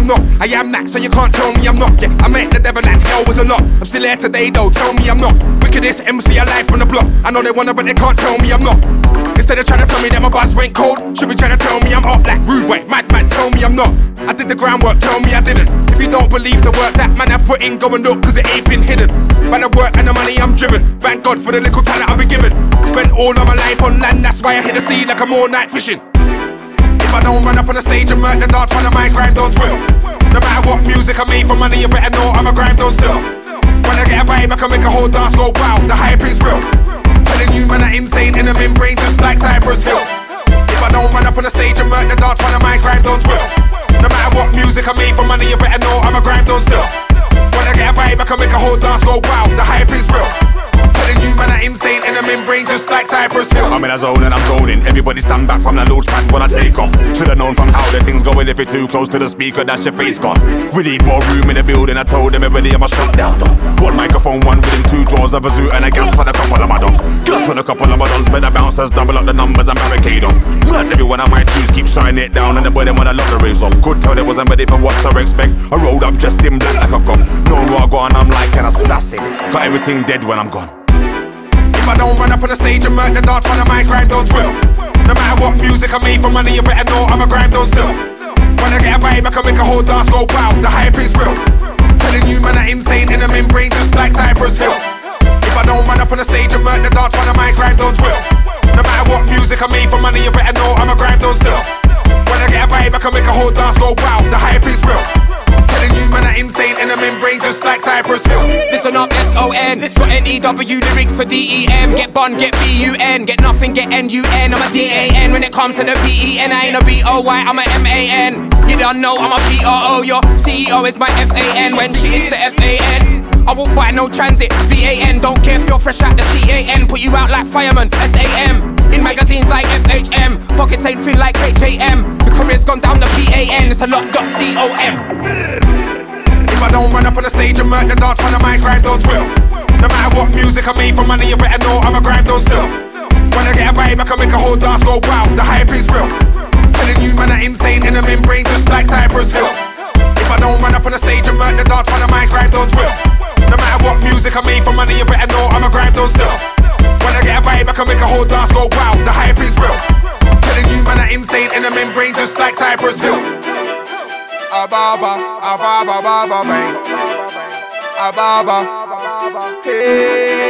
I'm not. I am that, so you can't tell me I'm not. Yeah, I met the devil and hell was a lot. I'm still here today though, tell me I'm not. Wickedest MC alive from the block. I know they wanna, but they can't tell me I'm not. Instead of trying to tell me that my buzz went cold, should be trying to tell me I'm hot like rude boy, madman, tell me I'm not. I did the groundwork, tell me I didn't. If you don't believe the work that man I've put in, go and look, cause it ain't been hidden. By the work and the money I'm driven. Thank God for the little talent I've been given. Spent all of my life on land, that's why I hit the sea like I'm all night fishing. If I don't run up on the stage and murder the dance, one of my grind don't swill. No matter what music I made for money, you better know I'm a grind don't still. When I get a vibe, I can make a whole dance go wow, the hype is real. Telling you man are insane in the membrane just like Cypress Hill. If I don't run up on the stage and murder the dance, one of my grind don't swill. No matter what music I made for money, you better know I'm a grind don't still. When I get a vibe, I can make a whole dance go wow, the hype is real. Telling you man are insane in the membrane just like Cypress Hill. I'm in a zone and I'm zoning. Everybody stand back from the launch pad when I take off. Should've known from how the things going. If you're too close to the speaker, that's your face gone. We need more room in the building. I told them everybody I'm a shut down though. One microphone, one within two drawers of a zoo and a gas for a couple of my dons. Gas for a couple of my dons. Better bouncers, double up the numbers and barricade them. Not every one of my tunes keep shining it down and the boy them wanna lock the raves off. Could tell they wasn't ready for what to expect. I rolled up just in black like a cop. Known what I go on, I'm like an assassin. Got everything dead when I'm gone. If I don't run up on the stage and murder the dance, one of my grind don't swill. No matter what music I made for money, you better know I'm a grind don't still. When I get a vibe, I can make a whole dance go wow, the hype is real. Telling you man are insane in the membrane just like Cypress Hill. If I don't run up on the stage and murder the dance, one of my grind don't swill. No matter what music I made for money, you better know I'm a grind don't still. When I get a vibe, I can make a whole dance go wow, the hype is real. Telling you man are insane in the membrane just like Cypress Hill. Listen up, S-O-N. Got N-E-W lyrics for D-E-M. Get bun, get B-U-N. Get nothing, get N-U-N. I'm a D-A-N. When it comes to the P-E-N, I ain't a B-O-Y, I'm a M-A-N. You don't know I'm a P-O-O. Your CEO is my F-A-N. When shit is the F-A-N. I walk by no transit, V-A-N. Don't care if you're fresh out the C-A-N. Put you out like fireman, S-A-M. In magazines like F-H-M. Pockets ain't thin like H-A-M. Your career's gone down the P-A-N. It's a lot.C-O-M. If I don't run up on the stage and murder the dance, one of my grind don't swill. No matter what music I made for money, you better know I'm a grind don't still. When I get a vibe, I can make a whole dance go wow, the hype is real. Telling you man are insane in the membrane just like Cypress Hill. If I don't run up on the stage and murder the dance, one of my grind don't swill. No matter what music I made for money, you better know I'm a grind don't still. When I get a vibe, I can make a whole dance go wow, the hype is real. Telling you man are insane in the membrane just like Cypress Hill. Ababa, ababa, baba, bang. Ababa, hey.